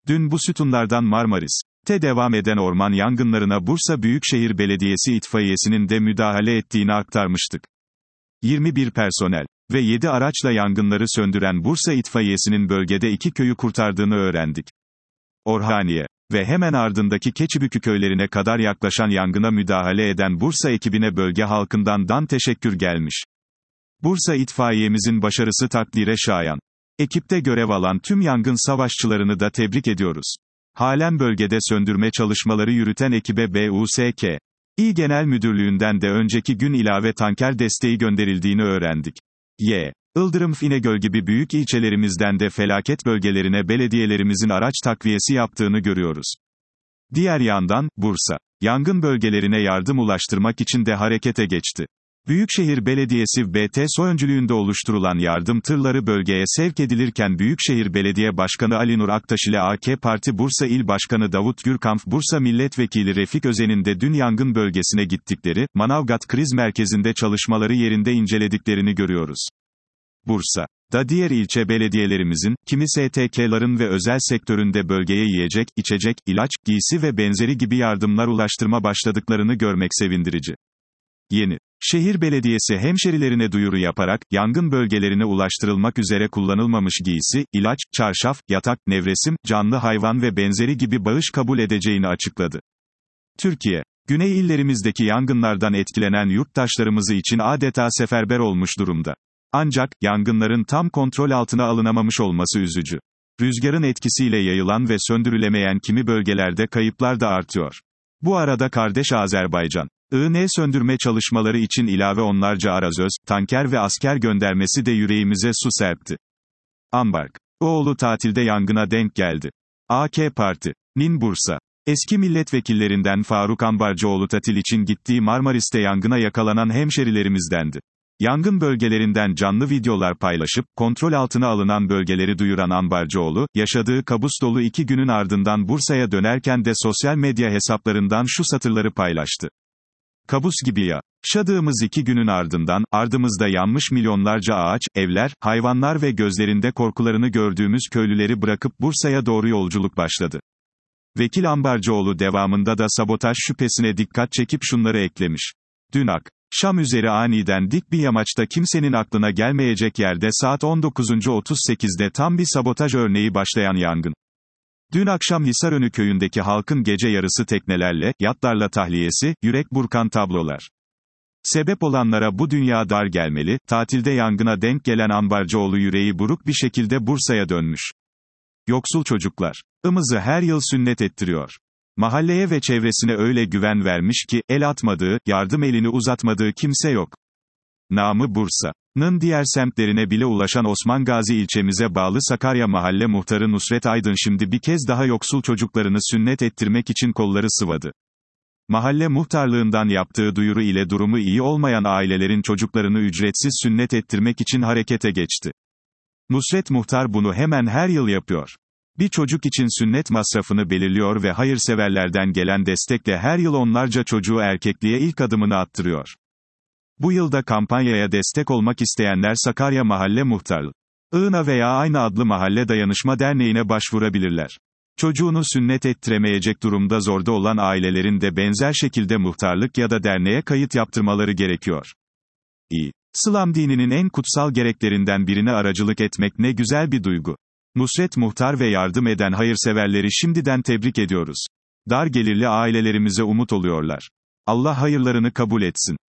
Dün bu sütunlardan Marmaris'te devam eden orman yangınlarına Bursa Büyükşehir Belediyesi itfaiyesinin de müdahale ettiğini aktarmıştık. 21 personel ve 7 araçla yangınları söndüren Bursa itfaiyesinin bölgede 2 köyü kurtardığını öğrendik. Orhaniye ve hemen ardındaki Keçibükü köylerine kadar yaklaşan yangına müdahale eden Bursa ekibine bölge halkından teşekkür gelmiş. Bursa itfaiyemizin başarısı takdire şayan. Ekipte görev alan tüm yangın savaşçılarını da tebrik ediyoruz. Halen bölgede söndürme çalışmaları yürüten ekibe BUSK İl Genel Müdürlüğü'nden de önceki gün ilave tanker desteği gönderildiğini öğrendik. Ildırım, İnegöl gibi büyük ilçelerimizden de felaket bölgelerine belediyelerimizin araç takviyesi yaptığını görüyoruz. Diğer yandan, Bursa, yangın bölgelerine yardım ulaştırmak için de harekete geçti. Büyükşehir Belediyesi BT öncülüğünde oluşturulan yardım tırları bölgeye sevk edilirken Büyükşehir Belediye Başkanı Ali Nur Aktaş ile AK Parti Bursa İl Başkanı Davut Gürkamp, Bursa Milletvekili Refik Özen'in de dün yangın bölgesine gittikleri, Manavgat Kriz Merkezi'nde çalışmaları yerinde incelediklerini görüyoruz. Bursa'da diğer ilçe belediyelerimizin, kimi STK'ların ve özel sektöründe bölgeye yiyecek, içecek, ilaç, giysi ve benzeri gibi yardımlar ulaştırma başladıklarını görmek sevindirici. Şehir Belediyesi hemşerilerine duyuru yaparak, yangın bölgelerine ulaştırılmak üzere kullanılmamış giysi, ilaç, çarşaf, yatak, nevresim, canlı hayvan ve benzeri gibi bağış kabul edeceğini açıkladı. Türkiye, güney illerimizdeki yangınlardan etkilenen yurttaşlarımızı için adeta seferber olmuş durumda. Ancak, yangınların tam kontrol altına alınamamış olması üzücü. Rüzgarın etkisiyle yayılan ve söndürülemeyen kimi bölgelerde kayıplar da artıyor. Bu arada kardeş Azerbaycan, söndürme çalışmaları için ilave onlarca arazöz, tanker ve asker göndermesi de yüreğimize su serpti. Ambark oğlu tatilde yangına denk geldi. AK Parti'nin Bursa eski milletvekillerinden Faruk Ambarcıoğlu tatil için gittiği Marmaris'te yangına yakalanan hemşerilerimizdendi. Yangın bölgelerinden canlı videolar paylaşıp, kontrol altına alınan bölgeleri duyuran Ambarcıoğlu, yaşadığı kabus dolu 2 günün ardından Bursa'ya dönerken de sosyal medya hesaplarından şu satırları paylaştı. Kabus gibi yaşadığımız 2 günün ardından, ardımızda yanmış milyonlarca ağaç, evler, hayvanlar ve gözlerinde korkularını gördüğümüz köylüleri bırakıp Bursa'ya doğru yolculuk başladı. Vekil Ambarcıoğlu devamında da sabotaj şüphesine dikkat çekip şunları eklemiş. Dün Şam üzeri aniden dik bir yamaçta kimsenin aklına gelmeyecek yerde saat 19.38'de tam bir sabotaj örneği başlayan yangın. Dün akşam Hisarönü köyündeki halkın gece yarısı teknelerle, yatlarla tahliyesi, yürek burkan tablolar. Sebep olanlara bu dünya dar gelmeli, tatilde yangına denk gelen Ambarcıoğlu yüreği buruk bir şekilde Bursa'ya dönmüş. Yoksul çocuklar ımızı her yıl sünnet ettiriyor. Mahalleye ve çevresine öyle güven vermiş ki, el atmadığı, yardım elini uzatmadığı kimse yok. Namı Bursa'nın diğer semtlerine bile ulaşan Osman Gazi ilçemize bağlı Sakarya Mahalle Muhtarı Nusret Aydın şimdi bir kez daha yoksul çocuklarını sünnet ettirmek için kolları sıvadı. Mahalle muhtarlığından yaptığı duyuru ile durumu iyi olmayan ailelerin çocuklarını ücretsiz sünnet ettirmek için harekete geçti. Nusret Muhtar bunu hemen her yıl yapıyor. Bir çocuk için sünnet masrafını belirliyor ve hayırseverlerden gelen destekle her yıl onlarca çocuğu erkekliğe ilk adımını attırıyor. Bu yılda kampanyaya destek olmak isteyenler Sakarya Mahalle Muhtarlığı'na veya aynı adlı Mahalle Dayanışma Derneği'ne başvurabilirler. Çocuğunu sünnet ettiremeyecek durumda zorda olan ailelerin de benzer şekilde muhtarlık ya da derneğe kayıt yaptırmaları gerekiyor. İslam dininin en kutsal gereklerinden birine aracılık etmek ne güzel bir duygu. Nusret Muhtar ve yardım eden hayırseverleri şimdiden tebrik ediyoruz. Dar gelirli ailelerimize umut oluyorlar. Allah hayırlarını kabul etsin.